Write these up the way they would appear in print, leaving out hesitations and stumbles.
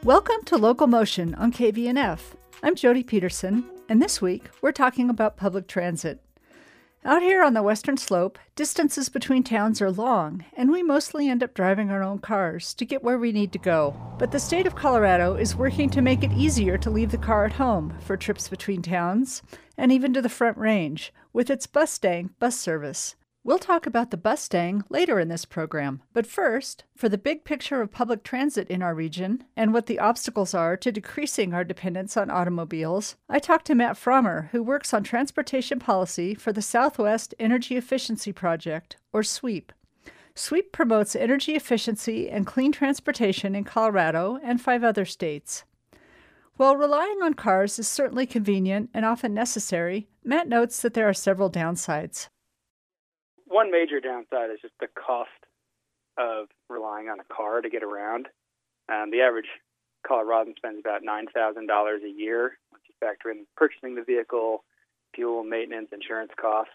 Welcome to Local Motion on KVNF. I'm Jody Peterson, and this week we're talking about public transit. Out here on the Western Slope, distances between towns are long, and we mostly end up driving our own cars to get where we need to go. But the state of Colorado is working to make it easier to leave the car at home for trips between towns, and even to the Front Range, with its Bustang bus service. We'll talk about the Bustang later in this program, but first, for the big picture of public transit in our region and what the obstacles are to decreasing our dependence on automobiles, I talked to Matt Frommer, who works on transportation policy for the Southwest Energy Efficiency Project, or SWEEP. SWEEP promotes energy efficiency and clean transportation in Colorado and 5 other states. While relying on cars is certainly convenient and often necessary, Matt notes that there are several downsides. One major downside is just the cost of relying on a car to get around. The average Coloradan spends about $9,000 a year, once you factor in purchasing the vehicle, fuel, maintenance, insurance costs.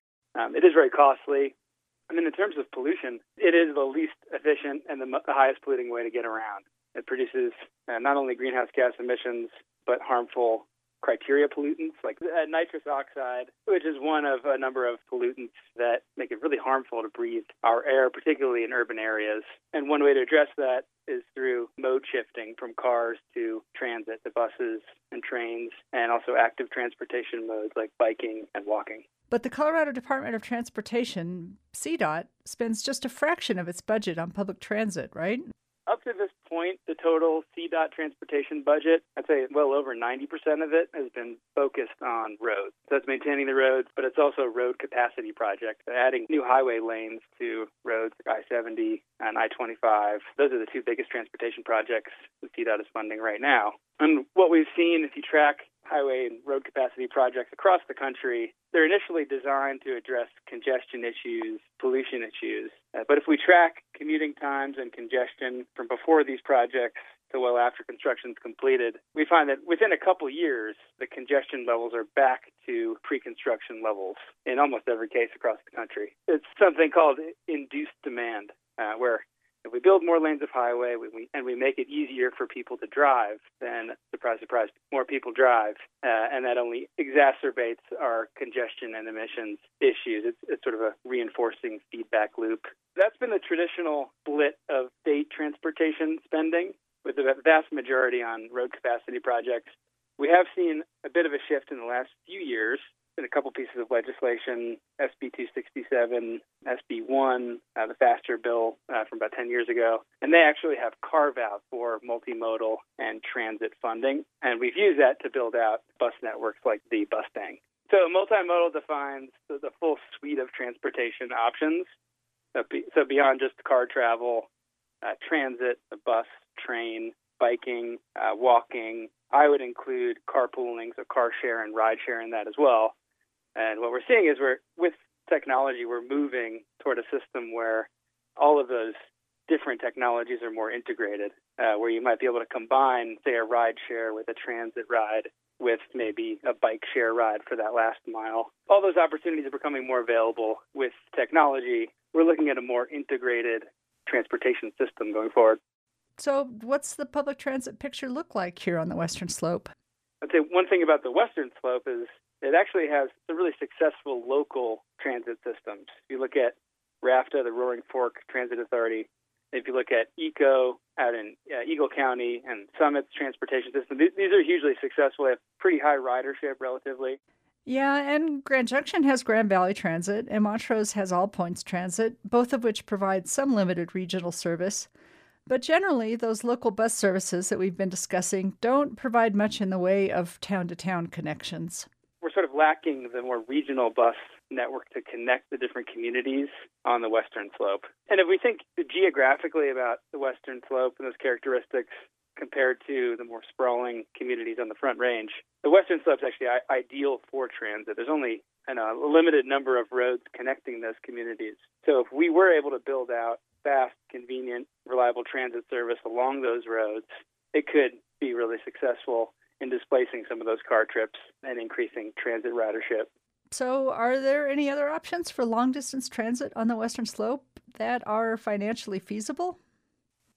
It is very costly. And then in terms of pollution, it is the least efficient and the highest polluting way to get around. It produces not only greenhouse gas emissions, but harmful criteria pollutants like nitrous oxide, which is one of a number of pollutants that make it really harmful to breathe our air, particularly in urban areas. And one way to address that is through mode shifting from cars to transit, to buses and trains, and also active transportation modes like biking and walking. But the Colorado Department of Transportation, CDOT, spends just a fraction of its budget on public transit, right? Up to this point, the total CDOT transportation budget, I'd say well over 90% of it has been focused on roads. So that's maintaining the roads, but it's also road capacity projects, adding new highway lanes to roads like I-70 and I-25. Those are the 2 biggest transportation projects that CDOT is funding right now. And what we've seen, if you track highway and road capacity projects across the country, they're initially designed to address congestion issues, pollution issues. But if we track commuting times and congestion from before these projects to well after construction is completed, we find that within a couple years, the congestion levels are back to pre-construction levels in almost every case across the country. It's something called induced demand, where if we build more lanes of highway and we make it easier for people to drive, then, surprise, surprise, more people drive, and that only exacerbates our congestion and emissions issues. It's sort of a reinforcing feedback loop. That's been the traditional split of state transportation spending, with the vast majority on road capacity projects. We have seen a bit of a shift in the last few years in a couple pieces of legislation, SB 267, SB 1, the FASTER bill from about 10 years ago. And they actually have carve-out for multimodal and transit funding. And we've used that to build out bus networks like the Bustang. So multimodal defines the full suite of transportation options. So beyond just car travel, transit, the bus, train, biking, walking, I would include carpooling, so car share and ride share in that as well. And what we're seeing is with technology, we're moving toward a system where all of those different technologies are more integrated, where you might be able to combine, say, a ride share with a transit ride with maybe a bike share ride for that last mile. All those opportunities are becoming more available with technology. We're looking at a more integrated transportation system going forward. So what's the public transit picture look like here on the Western Slope? I'd say one thing about the Western Slope is it actually has a really successful local transit systems. If you look at RAFTA, the Roaring Fork Transit Authority, if you look at ECO out in Eagle County and Summit's transportation system, these are hugely successful. They have pretty high ridership relatively. Yeah, and Grand Junction has Grand Valley Transit, and Montrose has All Points Transit, both of which provide some limited regional service. But generally, those local bus services that we've been discussing don't provide much in the way of town-to-town connections. We're sort of lacking the more regional bus network to connect the different communities on the Western Slope. And if we think geographically about the Western Slope and those characteristics compared to the more sprawling communities on the Front Range, the Western Slope is actually ideal for transit. There's only a limited number of roads connecting those communities. So if we were able to build out fast, convenient, reliable transit service along those roads, it could be really successful in displacing some of those car trips and increasing transit ridership. So are there any other options for long-distance transit on the Western Slope that are financially feasible?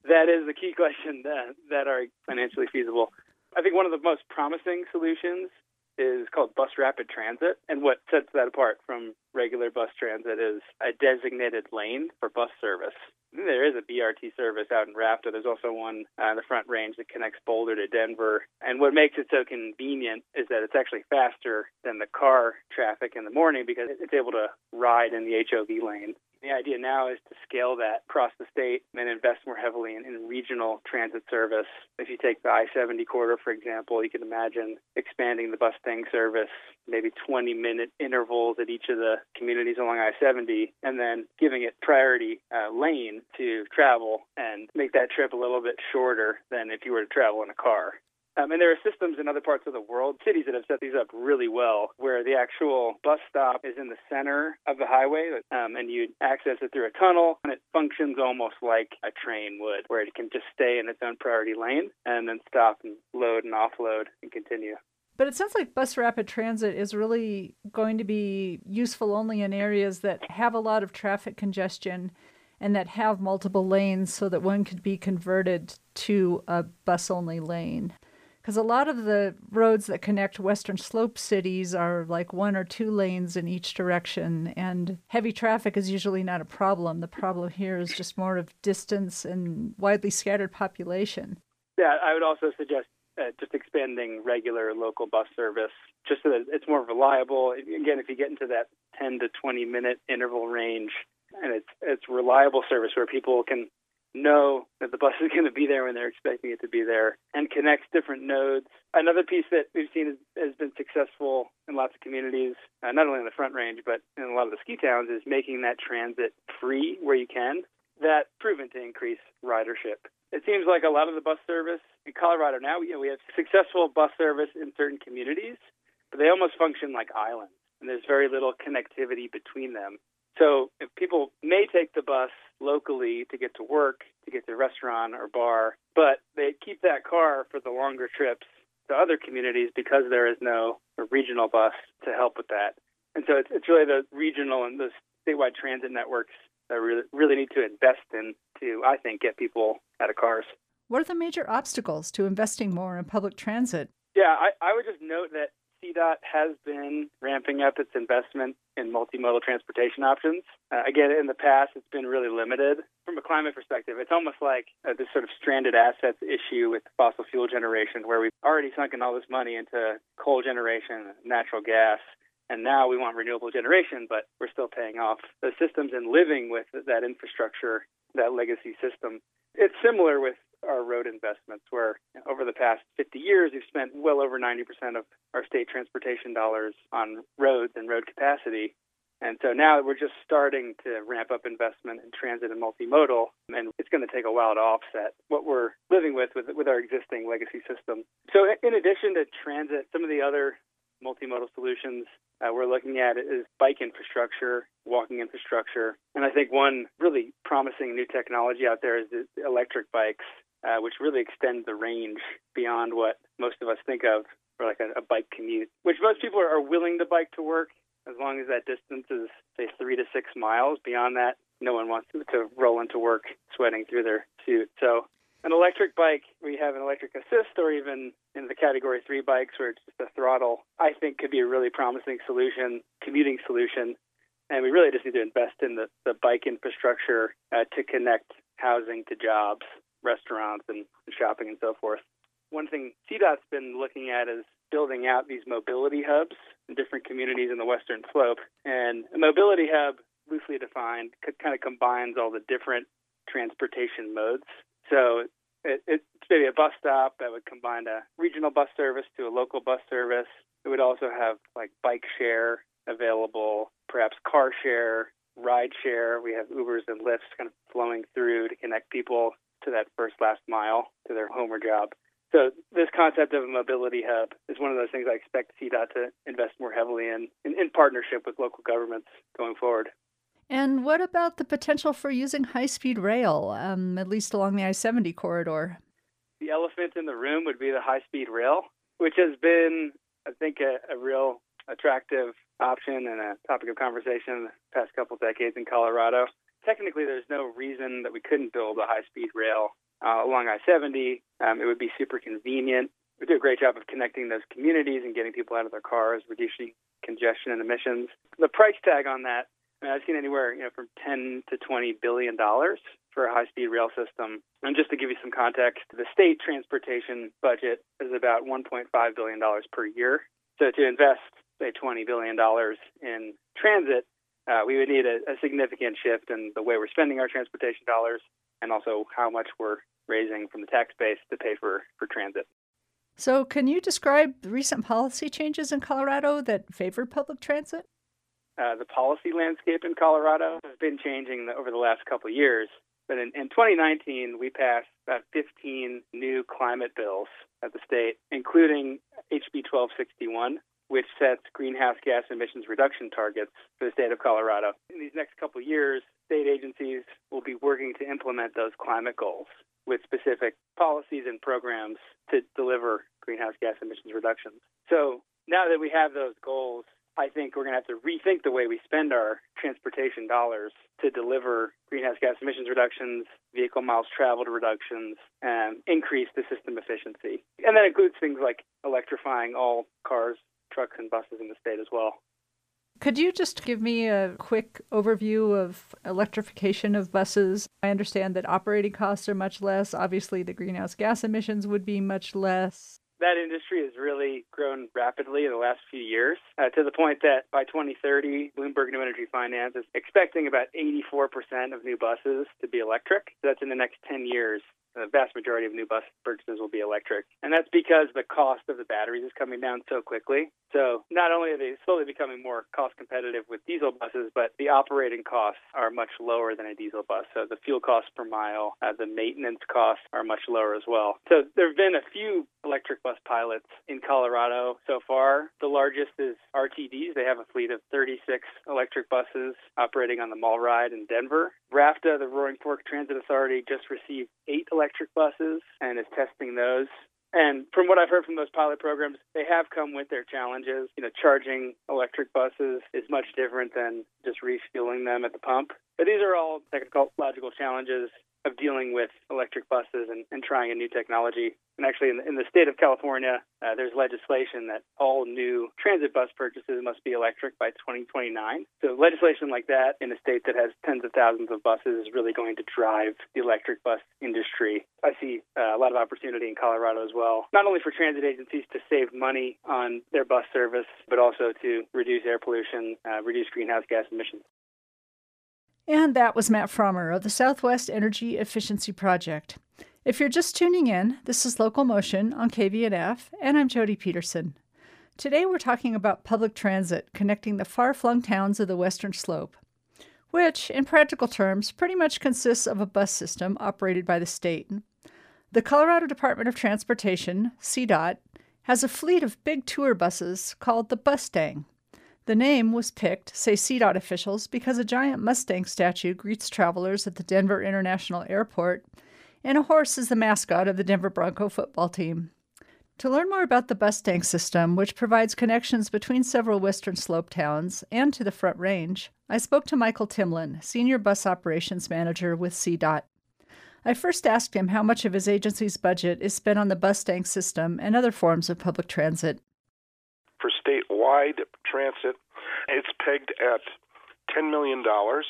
That is the key question that are financially feasible. I think one of the most promising solutions is called bus rapid transit. And what sets that apart from regular bus transit is a designated lane for bus service. There is a BRT service out in Rafta. There's also one on the Front Range that connects Boulder to Denver. And what makes it so convenient is that it's actually faster than the car traffic in the morning because it's able to ride in the HOV lane. The idea now is to scale that across the state and invest more heavily in regional transit service. If you take the I-70 corridor, for example, you can imagine expanding the Bustang service, maybe 20-minute intervals at each of the communities along I-70, and then giving it priority lane to travel and make that trip a little bit shorter than if you were to travel in a car. And there are systems in other parts of the world, cities that have set these up really well, where the actual bus stop is in the center of the highway, and you access it through a tunnel, and it functions almost like a train would, where it can just stay in its own priority lane and then stop and load and offload and continue. But it sounds like bus rapid transit is really going to be useful only in areas that have a lot of traffic congestion and that have multiple lanes so that one could be converted to a bus-only lane. Because a lot of the roads that connect Western Slope cities are like 1 or 2 lanes in each direction, and heavy traffic is usually not a problem. The problem here is just more of distance and widely scattered population. Yeah, I would also suggest just expanding regular local bus service just so that it's more reliable. Again, if you get into that 10 to 20-minute interval range, and it's reliable service where people can know that the bus is going to be there when they're expecting it to be there, and connects different nodes. Another piece that we've seen has been successful in lots of communities, not only in the Front Range, but in a lot of the ski towns, is making that transit free where you can. That's proven to increase ridership. It seems like a lot of the bus service in Colorado now, we have successful bus service in certain communities, but they almost function like islands, and there's very little connectivity between them. So if people may take the bus locally to get to work, to get to a restaurant or bar, but they keep that car for the longer trips to other communities because there is no regional bus to help with that. And so it's really the regional and the statewide transit networks that really need to invest in to, I think, get people out of cars. What are the major obstacles to investing more in public transit? Yeah, I would just note that CDOT has been ramping up its investment in multimodal transportation options. Again, in the past, it's been really limited. From a climate perspective, it's almost like this sort of stranded assets issue with fossil fuel generation, where we've already sunk in all this money into coal generation, natural gas, and now we want renewable generation, but we're still paying off the systems and living with that infrastructure, that legacy system. It's similar with our road investments, where over the past 50 years, we've spent well over 90% of our state transportation dollars on roads and road capacity. And so now we're just starting to ramp up investment in transit and multimodal, and it's going to take a while to offset what we're living with our existing legacy system. So in addition to transit, some of the other multimodal solutions we're looking at is bike infrastructure, walking infrastructure. And I think one really promising new technology out there is the electric bikes, which really extend the range beyond what most of us think of for like a bike commute, which most people are willing to bike to work as long as that distance is, say, 3 to 6 miles. Beyond that, no one wants to roll into work sweating through their suit. So an electric bike, where you have an electric assist, or even in the Category 3 bikes where it's just a throttle, I think could be a really promising solution, commuting solution. And we really just need to invest in the bike infrastructure to connect housing to jobs, restaurants, and shopping and so forth. One thing CDOT's been looking at is building out these mobility hubs in different communities in the Western Slope. And a mobility hub, loosely defined, kind of combines all the different transportation modes. So it's maybe a bus stop that would combine a regional bus service to a local bus service. It would also have like bike share available, perhaps car share, ride share. We have Ubers and Lyfts kind of flowing through to connect people to that first last mile to their home or job. So this concept of a mobility hub is one of those things I expect CDOT to invest more heavily in partnership with local governments going forward. And what about the potential for using high-speed rail, at least along the I-70 corridor? The elephant in the room would be the high-speed rail, which has been, I think, a real attractive option and a topic of conversation in the past couple decades in Colorado. Technically, there's no reason that we couldn't build a high-speed rail along I-70. It would be super convenient. We do a great job of connecting those communities and getting people out of their cars, reducing congestion and emissions. The price tag on that, I've seen anywhere from $10 to $20 billion for a high-speed rail system. And just to give you some context, the state transportation budget is about $1.5 billion per year. So to invest, say, $20 billion in transit, we would need a significant shift in the way we're spending our transportation dollars and also how much we're raising from the tax base to pay for transit. So can you describe the recent policy changes in Colorado that favor public transit? The policy landscape in Colorado has been changing over the last couple of years. But in 2019, we passed about 15 new climate bills at the state, including HB 1261, which sets greenhouse gas emissions reduction targets for the state of Colorado. In these next couple of years, state agencies will be working to implement those climate goals with specific policies and programs to deliver greenhouse gas emissions reductions. So now that we have those goals, I think we're going to have to rethink the way we spend our transportation dollars to deliver greenhouse gas emissions reductions, vehicle miles traveled reductions, and increase the system efficiency. And that includes things like electrifying all cars, trucks, and buses in the state as well. Could you just give me a quick overview of electrification of buses? I understand that operating costs are much less. Obviously, the greenhouse gas emissions would be much less. That industry has really grown rapidly in the last few years, to the point that by 2030, Bloomberg New Energy Finance is expecting about 84% of new buses to be electric. So that's in the next 10 years. The vast majority of new bus purchases will be electric. And that's because the cost of the batteries is coming down so quickly. So not only are they slowly becoming more cost competitive with diesel buses, but the operating costs are much lower than a diesel bus. So the fuel costs per mile, the maintenance costs are much lower as well. So there have been a few electric bus pilots in Colorado so far. The largest is RTDs. They have a fleet of 36 electric buses operating on the Mall Ride in Denver. RAFTA, the Roaring Fork Transit Authority, just received 8 electric buses and is testing those. And from what I've heard from those pilot programs, they have come with their challenges. Charging electric buses is much different than just refueling them at the pump. But these are all technological challenges of dealing with electric buses and trying a new technology. And actually, in the state of California, there's legislation that all new transit bus purchases must be electric by 2029. So legislation like that in a state that has tens of thousands of buses is really going to drive the electric bus industry. I see a lot of opportunity in Colorado as well, not only for transit agencies to save money on their bus service, but also to reduce air pollution, reduce greenhouse gas emissions. And that was Matt Frommer of the Southwest Energy Efficiency Project. If you're just tuning in, this is Local Motion on KVNF, and I'm Jody Peterson. Today we're talking about public transit connecting the far-flung towns of the Western Slope, which, in practical terms, pretty much consists of a bus system operated by the state. The Colorado Department of Transportation, CDOT, has a fleet of big tour buses called the Bustang. The name was picked, say CDOT officials, because a giant Mustang statue greets travelers at the Denver International Airport, and a horse is the mascot of the Denver Bronco football team. To learn more about the Bustang system, which provides connections between several Western Slope towns and to the Front Range, I spoke to Michael Timlin, Senior Bus Operations Manager with CDOT. I first asked him how much of his agency's budget is spent on the Bustang system and other forms of public transit. For statewide transit, it's pegged at $10 million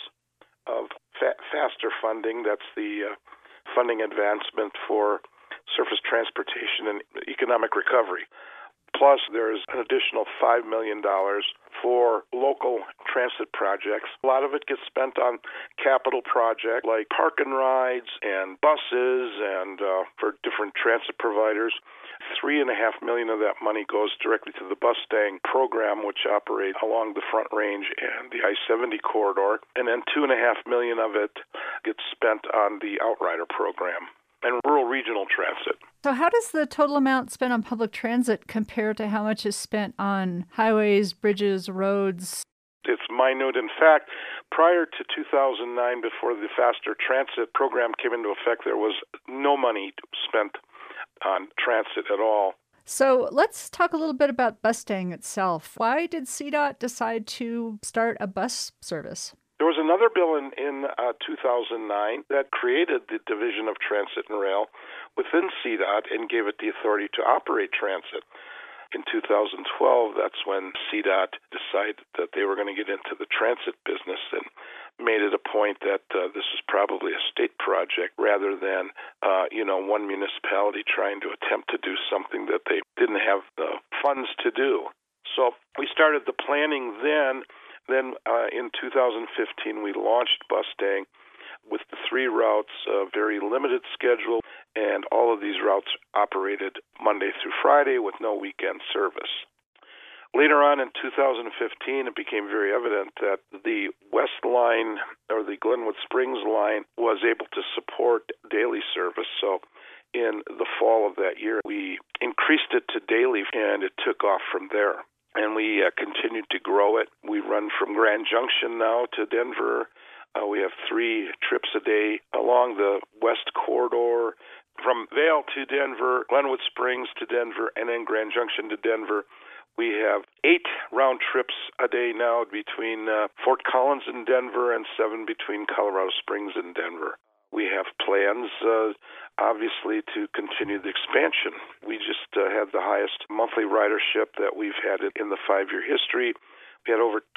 of FASTER funding. That's the funding advancement for surface transportation and economic recovery. Plus, there's an additional $5 million for local transit projects. A lot of it gets spent on capital projects like park and rides and buses and for different transit providers. $3.5 million of that money goes directly to the Bustang program, which operates along the Front Range and the I-70 corridor. And then $2.5 million of it gets spent on the Outrider program and rural regional transit. So how does the total amount spent on public transit compare to how much is spent on highways, bridges, roads? It's minute. In fact, prior to 2009, before the FASTER transit program came into effect, there was no money spent on transit at all. So let's talk a little bit about Bustang itself. Why did CDOT decide to start a bus service? There was another bill in 2009 that created the Division of Transit and Rail within CDOT and gave it the authority to operate transit. In 2012, that's when CDOT decided that they were going to get into the transit business and made it a point that this is probably a state project rather than, one municipality trying to attempt to do something that they didn't have the funds to do. So we started the planning then. Then in 2015, we launched Bustang with the 3 routes, a very limited schedule, and all of these routes operated Monday through Friday with no weekend service. Later on in 2015, it became very evident that the West Line, or the Glenwood Springs line, was able to support daily service. So in the fall of that year, we increased it to daily, and it took off from there. And we continued to grow it. We run from Grand Junction now to Denver. We have 3 trips a day along the West Corridor, from Vail to Denver, Glenwood Springs to Denver, and then Grand Junction to Denver. We have 8 round trips a day now between Fort Collins and Denver and 7 between Colorado Springs and Denver. We have plans, obviously, to continue the expansion. We just had the highest monthly ridership that we've had in the 5-year history. We had over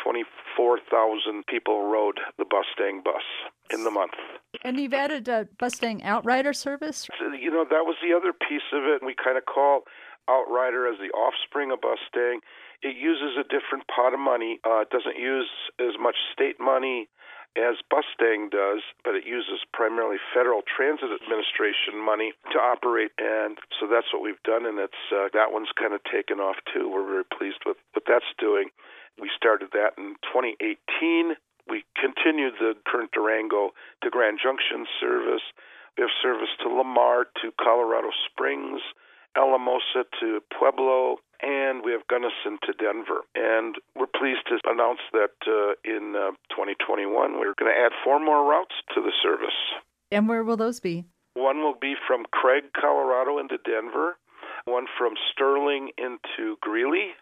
24,000 people rode the Bustang bus in the month. And you've added a Bustang Outrider service? So, that was the other piece of it. We kind of call Outrider as the offspring of Bustang. It uses a different pot of money. It doesn't use as much state money as Bustang does, but it uses primarily Federal Transit Administration money to operate, and so that's what we've done, and it's that one's kind of taken off too. We're very pleased with what that's doing. We started that in 2018. We continued the current Durango to Grand Junction service. We have service to Lamar, to Colorado Springs, Alamosa to Pueblo, and we have Gunnison to Denver. And we're pleased to announce that in 2021, we're going to add 4 more routes to the service. And where will those be? One will be from Craig, Colorado into Denver, one from Sterling into Greeley,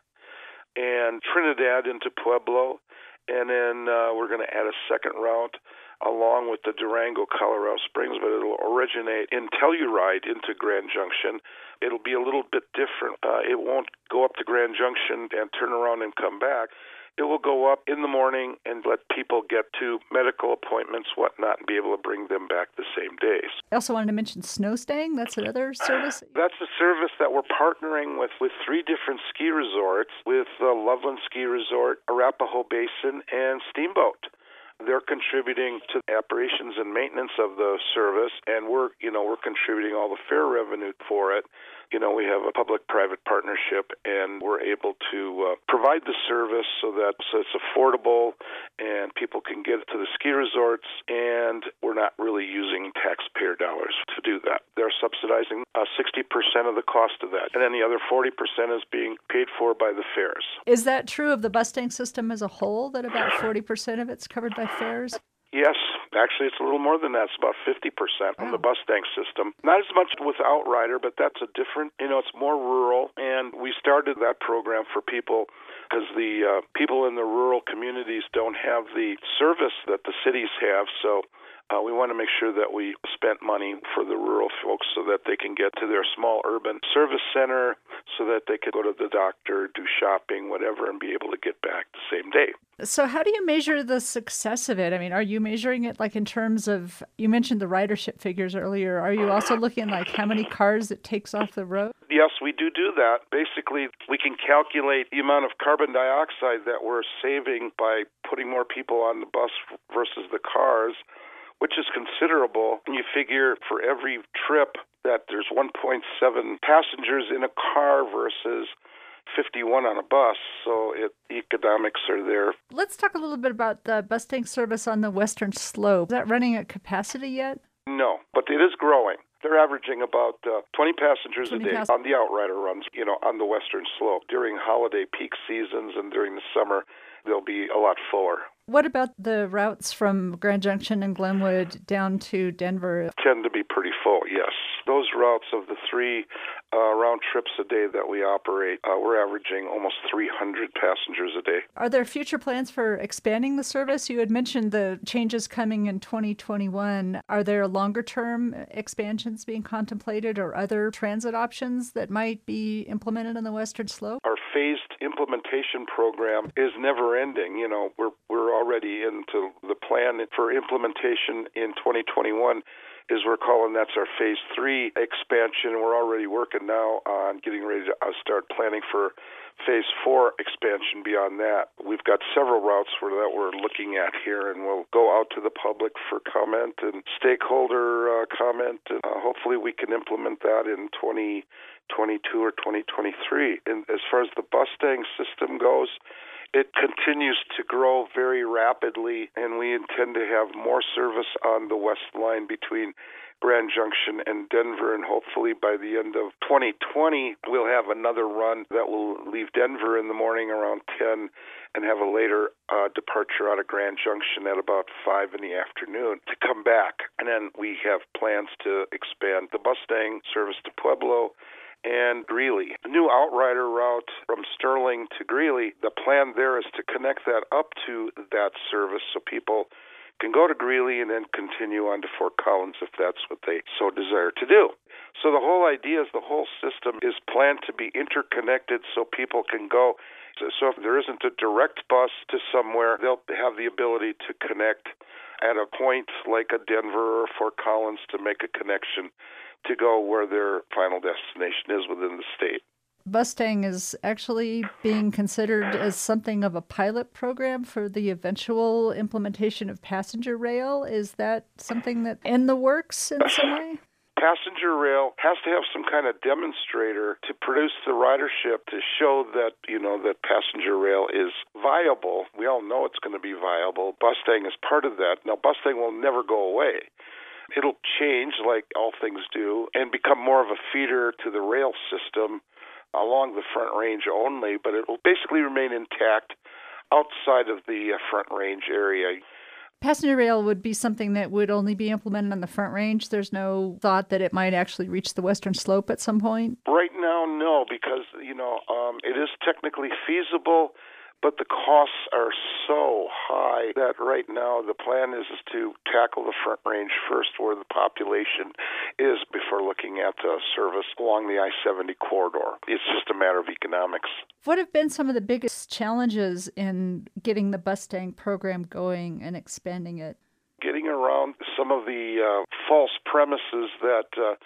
and Trinidad into Pueblo, and then we're going to add a second route along with the Durango, Colorado Springs, but it'll originate in Telluride into Grand Junction. It'll be a little bit different. It won't go up to Grand Junction and turn around and come back. It will go up in the morning and let people get to medical appointments, whatnot, and be able to bring them back the same days. I also wanted to mention Snowstang. That's another service? That's a service that we're partnering with 3 different ski resorts, with Loveland Ski Resort, Arapahoe Basin, and Steamboat. They're contributing to the operations and maintenance of the service, and we're contributing all the fare revenue for it. We have a public-private partnership, and we're able to provide the service so it's affordable and people can get to the ski resorts, and we're not really using taxpayer dollars to do that. They're subsidizing 60% of the cost of that, and then the other 40% is being paid for by the fares. Is that true of the Bustang system as a whole, that about 40% of it's covered by fares? Yes, actually it's a little more than that. It's about 50% on the Bustang system. Not as much with Outrider, but that's a different, it's more rural, and we started that program for people because the people in the rural communities don't have the service that the cities have, so we want to make sure that we spent money for the rural folks so that they can get to their small urban service center, so that they could go to the doctor, do shopping, whatever, and be able to get back the same day. So how do you measure the success of it? I mean, are you measuring it like in terms of, you mentioned the ridership figures earlier. Are you also looking like how many cars it takes off the road? Yes, we do that. Basically, we can calculate the amount of carbon dioxide that we're saving by putting more people on the bus versus the cars, which is considerable. And you figure for every trip that there's 1.7 passengers in a car versus 51 on a bus, so the economics are there. Let's talk a little bit about the Bustang service on the Western Slope. Is that running at capacity yet? No, but it is growing. They're averaging about 20 passengers a day on the Outrider runs, on the Western Slope. During holiday peak seasons and during the summer, they'll be a lot fuller. What about the routes from Grand Junction and Glenwood down to Denver? Tend to be pretty full, yes. Those routes of the 3 round trips a day that we operate, we're averaging almost 300 passengers a day. Are there future plans for expanding the service? You had mentioned the changes coming in 2021. Are there longer-term expansions being contemplated or other transit options that might be implemented on the Western Slope? Our phased implementation program is never ending. You know, we're already into the plan for implementation in 2021. Is we're calling that's our Phase 3 expansion. We're already working now on getting ready to start planning for Phase 4 expansion beyond that. We've got several routes that we're looking at here, and we'll go out to the public for comment and stakeholder comment. And hopefully we can implement that in 2022 or 2023. And as far as the Bustang system goes, it continues to grow very rapidly, and we intend to have more service on the West Line between Grand Junction and Denver, and hopefully by the end of 2020, we'll have another run that will leave Denver in the morning around 10 and have a later departure out of Grand Junction at about 5 in the afternoon to come back. And then we have plans to expand the Bustang service to Pueblo and Greeley. A new Outrider route from Sterling to Greeley, the plan there is to connect that up to that service so people can go to Greeley and then continue on to Fort Collins if that's what they so desire to do. So the whole idea is the whole system is planned to be interconnected so people can go. So if there isn't a direct bus to somewhere, they'll have the ability to connect at a point like a Denver or Fort Collins to make a connection to go where their final destination is within the state. Bustang is actually being considered as something of a pilot program for the eventual implementation of passenger rail. Is that something that's in the works in some way? Passenger rail has to have some kind of demonstrator to produce the ridership to show that, that passenger rail is viable. We all know it's going to be viable. Bustang is part of that. Now, Bustang will never go away. It'll change like all things do and become more of a feeder to the rail system along the Front Range only, but it will basically remain intact outside of the Front Range area. Passenger rail would be something that would only be implemented on the Front Range. There's no thought that it might actually reach the Western Slope at some point? Right now, no, because, it is technically feasible, but the costs are so high that right now the plan is to tackle the Front Range first where the population is before looking at service along the I-70 corridor. It's just a matter of economics. What have been some of the biggest challenges in getting the Bustang program going and expanding it? Getting around some of the false premises that,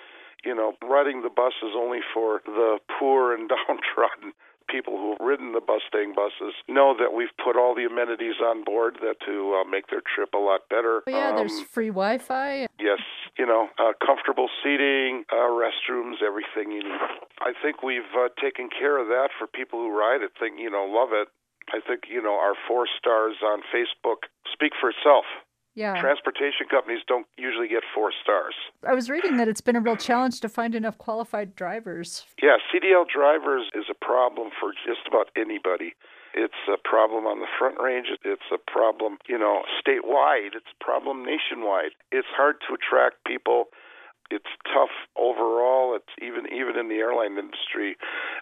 riding the bus is only for the poor and downtrodden. People who've ridden the Bustang buses know that we've put all the amenities on board that to make their trip a lot better. Oh, yeah, there's free Wi-Fi. Yes, comfortable seating, restrooms, everything you need. I think we've taken care of that for people who ride it, love it. I think, our 4 stars on Facebook speak for itself. Yeah. Transportation companies don't usually get 4 stars. I was reading that it's been a real challenge to find enough qualified drivers. Yeah, CDL drivers is a problem for just about anybody. It's a problem on the Front Range. It's a problem, statewide. It's a problem nationwide. It's hard to attract people. It's tough overall. It's even in the airline industry.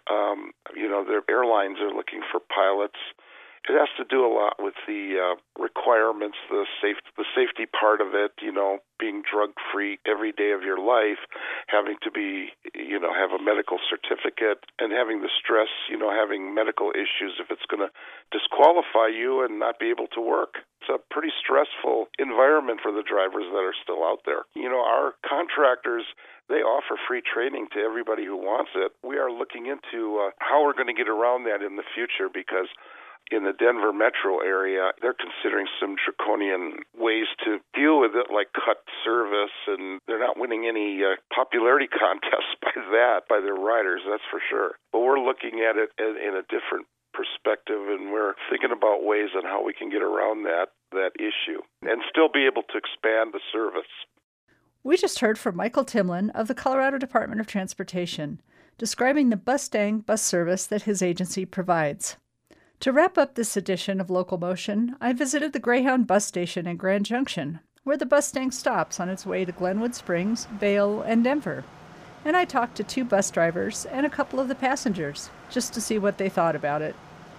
Their airlines are looking for pilots. It has to do a lot with the requirements, the safety part of it, being drug-free every day of your life, having to be, have a medical certificate, and having the stress, having medical issues if it's going to disqualify you and not be able to work. It's a pretty stressful environment for the drivers that are still out there. Our contractors, they offer free training to everybody who wants it. We are looking into how we're going to get around that in the future because in the Denver metro area, they're considering some draconian ways to deal with it, like cut service, and they're not winning any popularity contests by their riders, that's for sure. But we're looking at it in a different perspective, and we're thinking about ways on how we can get around that issue and still be able to expand the service. We just heard from Michael Timlin of the Colorado Department of Transportation, describing the Bustang bus service that his agency provides. To wrap up this edition of Local Motion, I visited the Greyhound bus station in Grand Junction. where the Bustang stops on its way to Glenwood Springs, Vail, and Denver. And I talked to 2 bus drivers and a couple of the passengers just to see what they thought about it.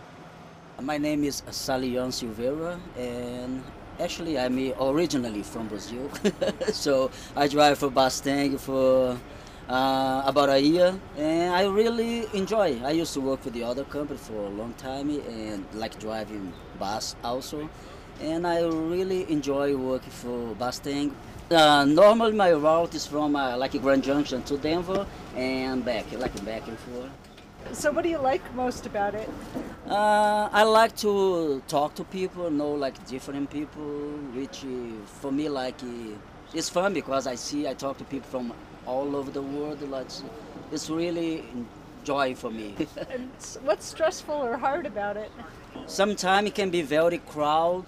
My name is Salion Silveira, and actually I'm originally from Brazil. So I drive for Bustang for about a year, and I really enjoy. I used to work for the other company for a long time and like driving bus also, and I really enjoy working for Bustang. Normally my route is from like Grand Junction to Denver and back, like back and forth. So what do you like most about it? I like to talk to people, know like different people, which for me like it's fun because I talk to people from all over the world. Like it's really joy for me. And what's stressful or hard about it? Sometimes it can be very crowded,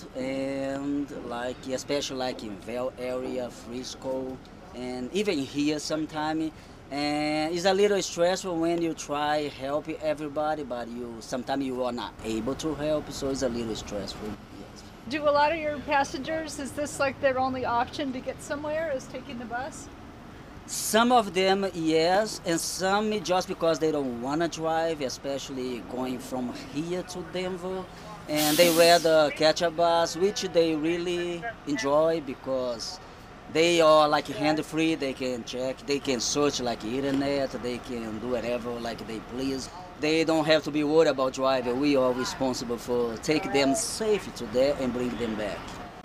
and like especially like in Vail area, Frisco, and even here sometimes. And it's a little stressful when you try help everybody, but sometimes you are not able to help, so it's a little stressful. Yes. Do a lot of your passengers, is this like their only option to get somewhere, is taking the bus? Some of them, yes, and some just because they don't want to drive, especially going from here to Denver, and they rather catch a bus, which they really enjoy because they are like hand-free. They can check, they can search like internet, they can do whatever like they please. They don't have to be worried about driving. We are responsible for take them safe to there and bring them back.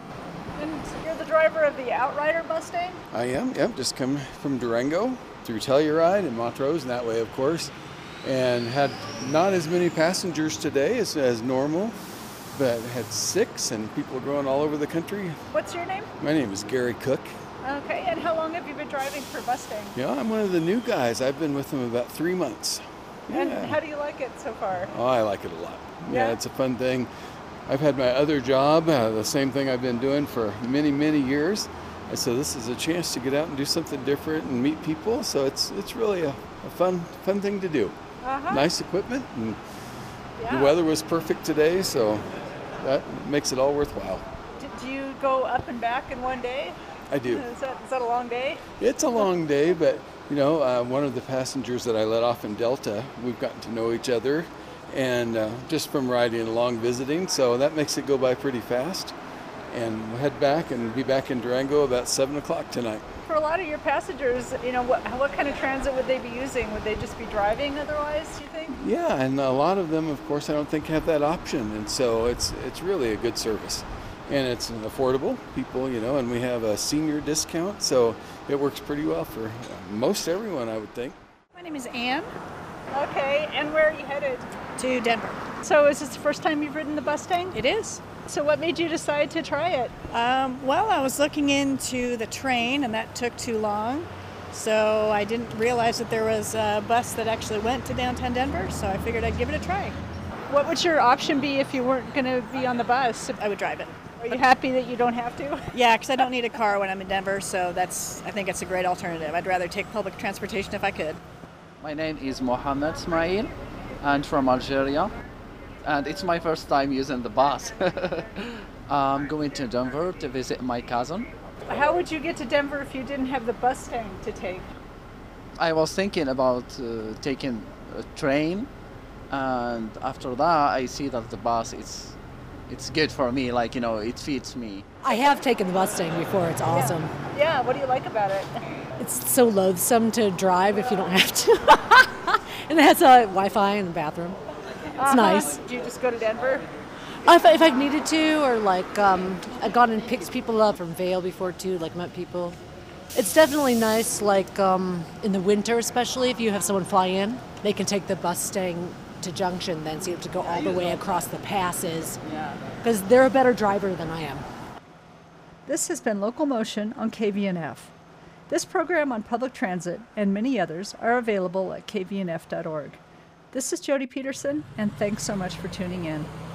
And you're the driver of the Outrider Bustang? I am, yep, just come from Durango through Telluride and Montrose and that way, of course, and had not as many passengers today as normal, but had 6, and people are going all over the country. What's your name? My name is Gary Cook. Okay, and how long have you been driving for Bustang? Yeah, I'm one of the new guys. I've been with them about 3 months. Yeah. And how do you like it so far? Oh, I like it a lot. Yeah? Yeah, it's a fun thing. I've had my other job, the same thing I've been doing for many, many years. And so this is a chance to get out and do something different and meet people. So it's really a fun thing to do. Uh-huh. Nice equipment, and Yeah. the weather was perfect today, so that makes it all worthwhile. Do you go up and back in one day? I do. Is that a long day? It's a long day, but one of the passengers that I let off in Delta, we've gotten to know each other, and just from riding along visiting, so that makes it go by pretty fast. And we'll head back and be back in Durango about 7 o'clock tonight. For a lot of your passengers, what kind of transit would they be using? Would they just be driving otherwise, do you think? Yeah, and a lot of them, of course, I don't think have that option, and so it's really a good service. And it's affordable, people, and we have a senior discount, so it works pretty well for most everyone, I would think. My name is Anne. Okay, and where are you headed? To Denver. So is this the first time you've ridden the Bustang? It is. So what made you decide to try it? Well, I was looking into the train, and that took too long. So I didn't realize that there was a bus that actually went to downtown Denver, so I figured I'd give it a try. What would your option be if you weren't going to be on the bus? I would drive it. Are you happy that you don't have to? Yeah, because I don't need a car when I'm in Denver, so I think it's a great alternative. I'd rather take public transportation if I could. My name is Mohammed Ismail. I'm from Algeria, and it's my first time using the bus. I'm going to Denver to visit my cousin. How would you get to Denver if you didn't have the Bustang to take? I was thinking about taking a train, and after that I see that the bus it's good for me, it fits me. I have taken the Bustang before. It's awesome. Yeah, what do you like about it? It's so loathsome to drive if you don't have to. And it has Wi-Fi in the bathroom. It's nice. Do you just go to Denver? If I've needed to, or I've gone and picked people up from Vail before too, met people. It's definitely nice, in the winter especially, if you have someone fly in, they can take the Bustang to Junction then, so you have to go all the way across the passes. Yeah. Because they're a better driver than I am. This has been Local Motion on KVNF. This program on public transit and many others are available at kvnf.org. This is Jody Peterson, and thanks so much for tuning in.